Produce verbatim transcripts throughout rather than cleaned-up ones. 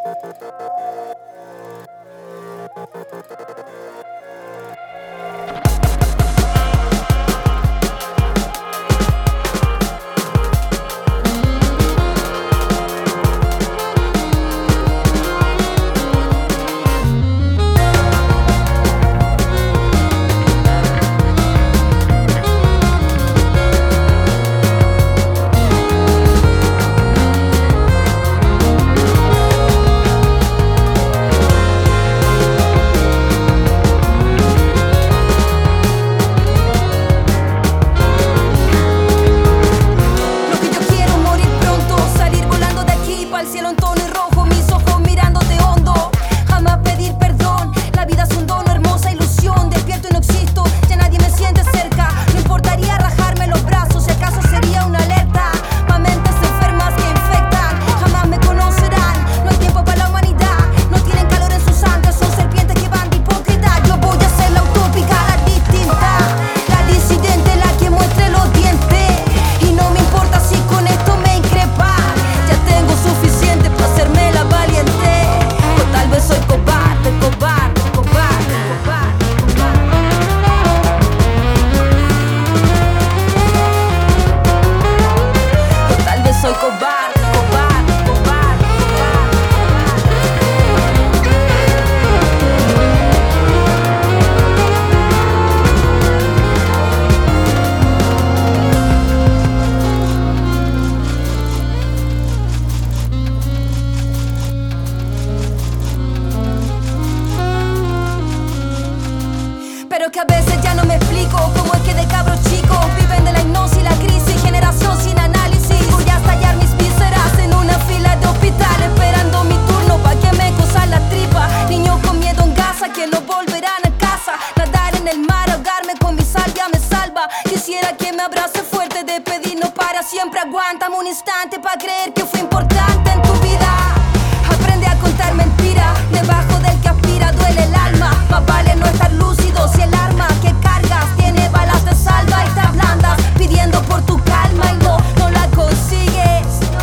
Pero que a veces ya no me explico cómo es que de cabros chicos viven de la hipnosis y la crisis, generación sin análisis. Voy a estallar mis vísceras en una fila de hospital esperando mi turno pa' que me cosan la tripa. Niños con miedo en Gaza que no volverán a casa. Nadar en el mar, ahogarme con mi salvia me salva. Quisiera que me abrace fuerte, despedirnos para siempre. Aguántame un instante pa' creer que fue importante en tu vida. Aprende a contar mentiras, debajo del que aspira duele el alma. Más vale no estar lúcido si el arma que cargas tiene balas de salva y te ablandas pidiendo por tu calma y no, no la consigues.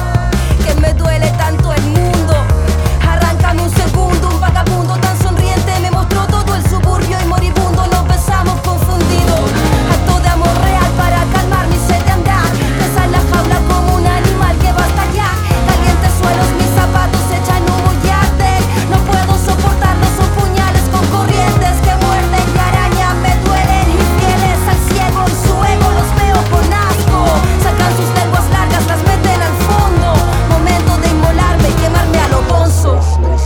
Que me duele tanto el mundo. Arráncame un segundo, un vagabundo tan sonriente me mostró todo el suburbio y moribundo. Nos besamos confundidos, acto de amor real para calmar mi sed de andar. Besar la jaula como un animal que va a estallar. Calientes suelos, mis zapatos echan humo y arden. No puedo soportarlo, son puñales con corrientes que muerden y araña me duelen. Infieles al ciego y su ego los veo con asco. Sacan sus lenguas largas, las meten al fondo. Momento de inmolarme y quemarme a lo bonzo.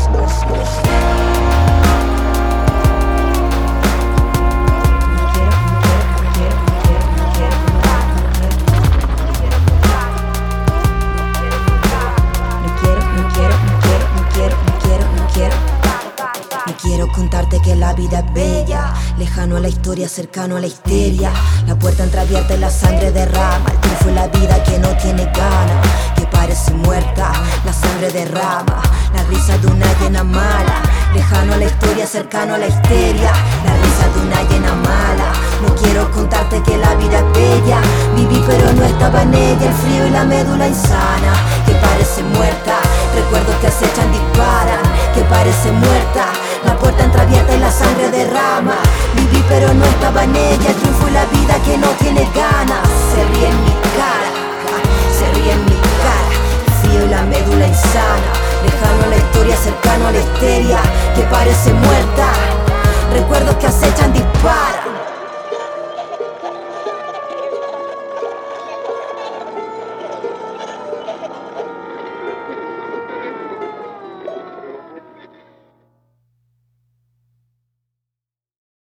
No quiero contarte que la vida es bella, lejano a la historia, cercano a la histeria. La puerta entreabierta y la sangre derrama. El triunfo es la vida que no tiene ganas, que parece muerta, la sangre derrama. La risa de una llena mala, lejano a la historia, cercano a la histeria. La risa de una llena mala. No quiero contarte que la vida es bella, viví pero no estaba en ella. El frío y la médula insana, que parece muerta. Recuerdos que acechan, disparan, que parece muerta. La puerta entreabierta y la sangre derrama. Viví pero no estaba en ella. El triunfo y la vida que no tiene ganas. Se ríe en mi cara, se ríe en mi cara. El frío y la médula insana, lejano a la historia, cercano a la histeria, que parece muerta. Recuerdos que acechan, disparan.